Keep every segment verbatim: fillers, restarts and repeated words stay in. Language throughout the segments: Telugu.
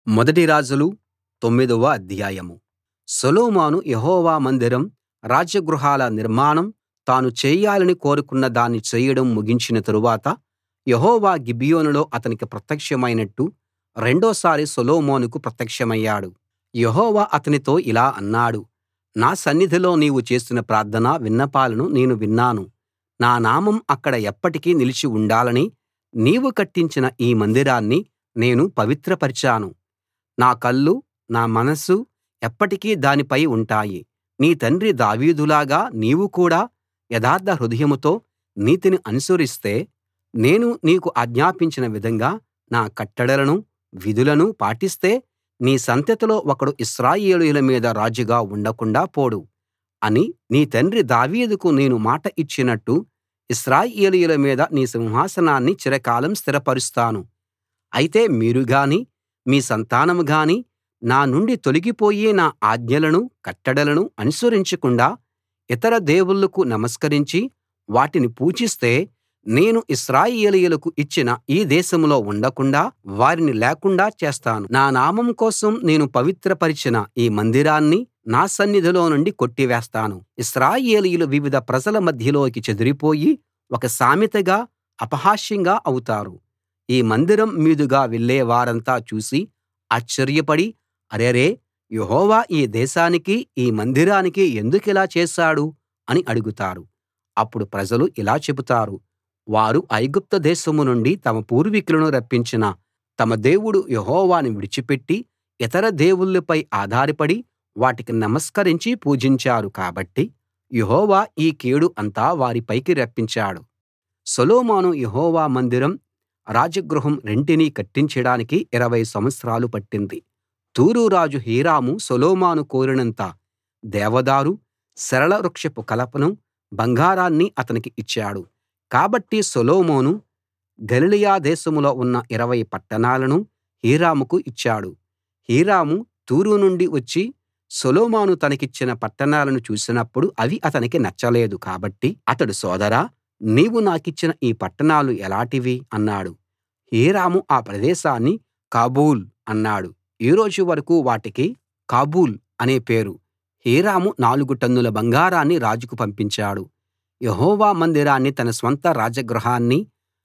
మొదటి రాజులు తొమ్మిదవ అధ్యాయం. సొలొమోను యెహోవా మందిరం, రాజగృహాల నిర్మాణం, తాను చేయాలని కోరుకున్న దాన్ని చేయడం ముగించిన తరువాత యెహోవా గిబియోనులో అతనికి ప్రత్యక్షమైనట్టు రెండోసారి సొలొమోనుకు ప్రత్యక్షమయ్యాడు. యెహోవా అతనితో ఇలా అన్నాడు, నా సన్నిధిలో నీవు చేసిన ప్రార్థన విన్నపాలను నేను విన్నాను. నా నామం అక్కడ ఎప్పటికీ నిలిచి ఉండాలని నీవు కట్టించిన ఈ మందిరాన్ని నేను పవిత్రపరిచాను. నా కళ్ళు, నా మనస్సు ఎప్పటికీ దానిపై ఉంటాయి. నీ తండ్రి దావీదులాగా నీవు కూడా యథార్థ హృదయంతో నీతిని అనుసరిస్తే, నేను నీకు ఆజ్ఞాపించిన విధంగా నా కట్టడలను, విధులను పాటిస్తే, నీ సంతతిలో ఒకడు ఇశ్రాయేలీయుల మీద రాజుగా ఉండకుండా పోడు అని నీ తండ్రి దావీదుకు నేను మాట ఇచ్చినట్టు ఇశ్రాయేలీయుల మీద నీ సింహాసనాన్ని చిరకాలం స్థిరపరుస్తాను. అయితే మీరు గాని, మీ సంతానం గాని నా నుండి తొలగిపోయి నా ఆజ్ఞలను, కట్టడలను అనుసరించకుండా ఇతర దేవుళ్ళకు నమస్కరించి వాటిని పూజిస్తే, నేను ఇశ్రాయేలీయులకు ఇచ్చిన ఈ దేశంలో ఉండకుండాా వారిని లేకుండా చేస్తాను. నా నామం కోసం నేను పవిత్రపరచిన ఈ మందిరాన్ని నా సన్నిధిలో నుండి కొట్టివేస్తాను. ఇశ్రాయేలీయులు వివిధ ప్రజల మధ్యలోకి చెదరిపోయి ఒక సామెతగా, అపహాస్యంగా అవుతారు. ఈ మందిరం మీదుగా వెళ్ళే వారంతా చూసి ఆశ్చర్యపడి, అరెరే, యెహోవా ఈ దేశానికి, ఈ మందిరానికి ఎందుకిలా చేశాడు అని అడుగుతారు. అప్పుడు ప్రజలు ఇలా చెబుతారు, వారు ఐగుప్తు దేశం నుండి తమ పూర్వీకులను రప్పించిన తమ దేవుడు యెహోవాను విడిచిపెట్టి ఇతర దేవుళ్ళపై ఆధారపడి వాటికి నమస్కరించి పూజించారు కాబట్టి యెహోవా ఈ కీడు అంతా వారిపైకి రప్పించాడు. సొలొమోను యెహోవా మందిరం, రాజగృహం రెంటినీ కట్టించడానికి ఇరవై సంవత్సరాలు పట్టింది. తూరు రాజు హీరాము సొలొమోను కోరినంత దేవదారు, సరళ వృక్షపు కలపను, బంగారాన్ని అతనికి ఇచ్చాడు. కాబట్టి సొలొమోను గలిలయ దేశంలో ఉన్న ఇరవై పట్టణాలను హీరాముకు ఇచ్చాడు. హీరాము తూరు నుండి వచ్చి సొలొమోను తనకిచ్చిన పట్టణాలను చూసినప్పుడు అవి అతనికి నచ్చలేదు. కాబట్టి అతడు, సోదరా, నీవు నాకిచ్చిన ఈ పట్టణాలు ఎలాటివి అన్నాడు. హీరాము ఆ ప్రదేశాన్ని కాబూల్ అన్నాడు. ఈ రోజు వరకూ వాటికి కాబూల్ అనే పేరు. హీరాము నాలుగు టన్నుల బంగారాన్ని రాజుకు పంపించాడు. యెహోవా మందిరాన్ని, తన స్వంత రాజగృహాన్ని,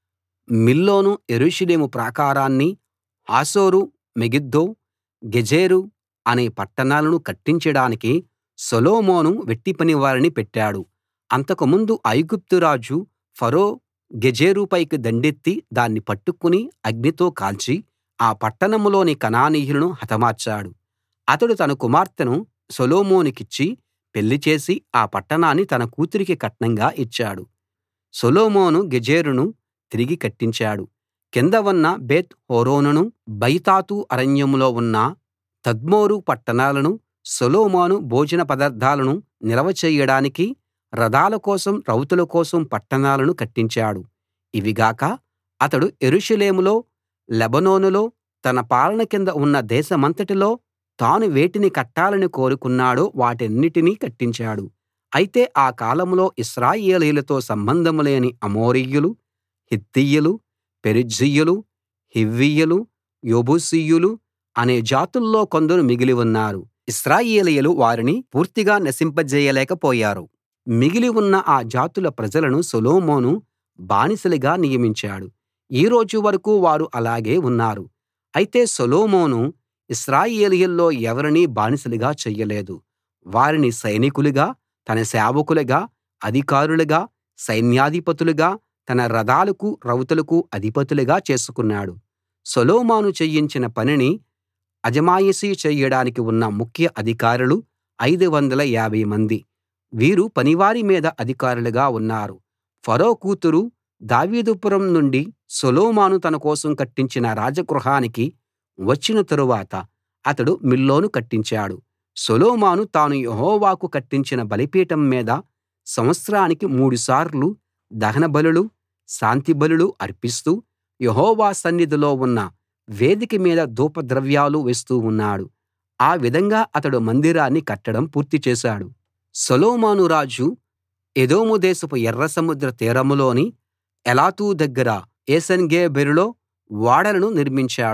మిల్లోను, యెరూషలేము ప్రాకారాన్ని, హాసోరు, మెగిద్దో, గెజెరు అనే పట్టణాలను కట్టించడానికి సొలొమోను వెట్టిపనివారిని పెట్టాడు. అంతకుముందు ఐగుప్తు రాజు ఫరో గెజెరు పైకి దండెత్తి దాన్ని పట్టుకుని అగ్నితో కాల్చి ఆ పట్టణంలోని కనానీయులను హతమార్చాడు. అతడు తన కుమార్తెను సొలొమోనుకిచ్చి పెళ్లి చేసి ఆ పట్టణాన్ని తన కూతురికి కట్నంగా ఇచ్చాడు. సొలొమోను గెజెరును తిరిగి కట్టించాడు. కింద ఉన్న బేత్ హోరోనును, బయతాతు అరణ్యంలో ఉన్న తద్మోరు పట్టణాలను, సొలొమోను భోజన పదార్థాలను నిల్వ చెయ్యడానికి రథాల కోసం, రౌతుల కోసం పట్టణాలను కట్టించాడు. ఇవి గాక అతడు యెరూషలేములో, లెబానోనులో, తన పాలన కింద ఉన్న దేశమంతటిలో తాను వేటిని కట్టాలని కోరుకున్నాడో వాటన్నిటినీ కట్టించాడు. అయితే ఆ కాలంలో ఇశ్రాయేలీయులతో సంబంధం లేని అమోరీయులు, హిత్తీయులు, పెరిజ్జీయులు, హివ్వీయులు, యెబూసీయులు అనే జాతుల్లో కొందరు మిగిలి ఉన్నారు. ఇశ్రాయేలీయులు వారిని పూర్తిగా నశింపజేయలేకపోయారు. మిగిలి ఉన్న ఆ జాతుల ప్రజలను సొలొమోను బానిసలుగా నియమించాడు. ఈ రోజు వరకూ వారు అలాగే ఉన్నారు. అయితే సొలొమోను ఇశ్రాయేలీయుల్లో ఎవరినీ బానిసలుగా చెయ్యలేదు. వారిని సైనికులుగా, తన సేవకులుగా, అధికారులుగా, సైన్యాధిపతులుగా, తన రథాలకు, రౌతులకు అధిపతులుగా చేసుకున్నాడు. సొలొమోను చేయించిన పనిని అజమాయిషీ చెయ్యడానికి ఉన్న ముఖ్య అధికారులు ఐదు వందల యాభై మంది. వీరు పనివారి మీద అధికారులుగా ఉన్నారు. ఫరో కూతురు దావీదుపురం నుండి సొలొమోను తన కోసం కట్టించిన రాజగృహానికి వచ్చిన తరువాత అతడు మిల్లోను కట్టించాడు. సొలొమోను తాను యెహోవాకు కట్టించిన బలిపీఠం మీద సంవత్సరానికి మూడుసార్లు దహనబలులు, శాంతి బలులు అర్పిస్తూ యెహోవా సన్నిధిలో ఉన్న వేదిక మీద ధూపద్రవ్యాలు వేస్తూ ఉన్నాడు. ఆ విధంగా అతడు మందిరాన్ని కట్టడం పూర్తి చేశాడు. సొలొమోను రాజు ఎదోము దేశపు ఎర్ర సముద్ర తీరంలోని ఏలతు దగ్గర ఏసోన్గెబెరులో ఓడలను నిర్మించాడు.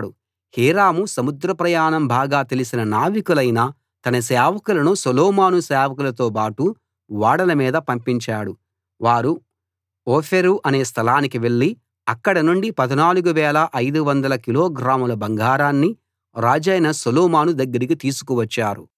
హీరాము సముద్ర ప్రయాణం బాగా తెలిసిన నావికులైన తన సేవకులను సొలొమోను సేవకులతోబాటు ఓడల మీద పంపించాడు వారు ఓఫీరు అనే స్థలానికి వెళ్ళి అక్కడ నుండి పద్నాలుగు వేల ఐదు వందల కిలోగ్రాముల బంగారాన్ని రాజైన సొలొమోను దగ్గరికి తీసుకువచ్చారు